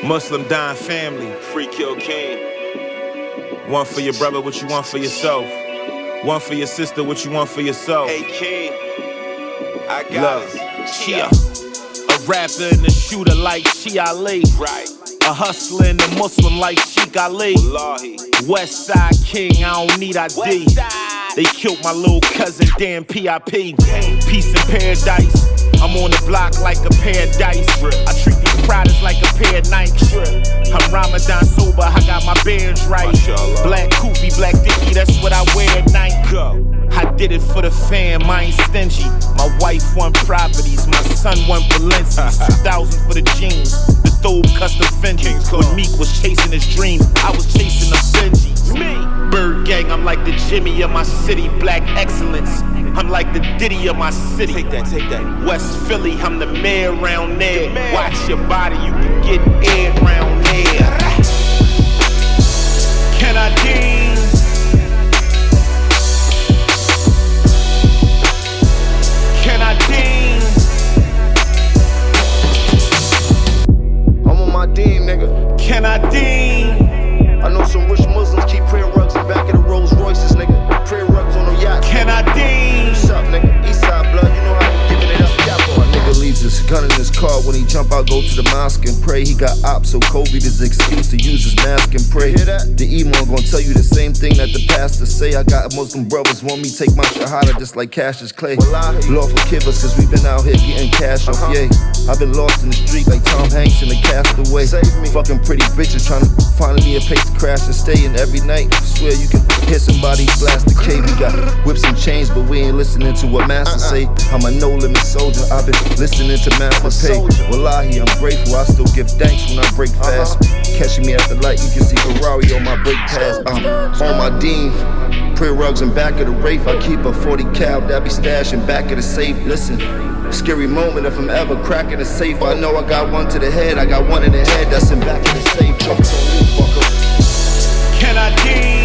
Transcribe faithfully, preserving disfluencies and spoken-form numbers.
Muslim dying family. Free Kill King. One for your brother, what you want for yourself. One for your sister, what you want for yourself. Hey King, I got Love. it. Chia. A rapper and a shooter like Shia Ali. Right. A hustler and a Muslim like Sheikh Ali. Wallahi. West Side King, I don't need I D. They killed my little cousin, damn P I P. Peace in paradise. I'm on the block like a pair of dice. I treat these products like a pair of Nikes. I'm Ramadan sober, I got my bands right. Black Koofy, black Dickie, that's what I wear at night. I did it for the fam, I ain't stingy. My wife won properties, my son won Balenci's. two thousand for the jeans, the Thobe custom Fendi. When Meek was chasing his dreams, I was chasing the Benjis. Bird Gang, I'm like the Jimmy of my city. Black excellence, I'm like the Diddy of my city. Take that, take that. West Philly, I'm the mayor round there. Watch your body, you can get air round there. Can I ding? Can I ding? I'm on my dean, nigga. Can I ding? I know some rich Muslims keep prayer rugs in back of the Rolls Royces, nigga. Prayer rugs on the yacht. Can I ding? What's up, nigga? Eastside blood, you know how we giving it up. Capo. My nigga leaves his gun in his car when he jump out, go to the mosque and pray. He got ops, so COVID is the excuse to use his mask and pray. You hear that? The imam gonna tell you the same thing that the pastor say. I got Muslim brothers want me take my shahada just like Cassius Clay. Wallahi. Lord forgive us, cause we been out here getting cash off, uh-huh. Yeah. I've been lost in the street like Tom Hanks in the Castaway. Save me. Fucking pretty bitches trying to find me a place to crash and stay in every night. Swear you can hear somebody blast the K. We got whips and chains, but we ain't listening to what Master say. I'm a no-limit soldier, I've been listening to Master Pay. Wallahi, I'm grateful, I still give thanks when I break fast. Catching me at the light, you can see Ferrari on my brake pads. I'm on my dean. Prayer rugs in back of the Wraith. I keep a forty cal that be stashed in back of the safe. Listen, scary moment if I'm ever cracking the safe. I know I got one to the head, I got one in the head that's in back of the safe. Jokes on you, fucker. Can I ding?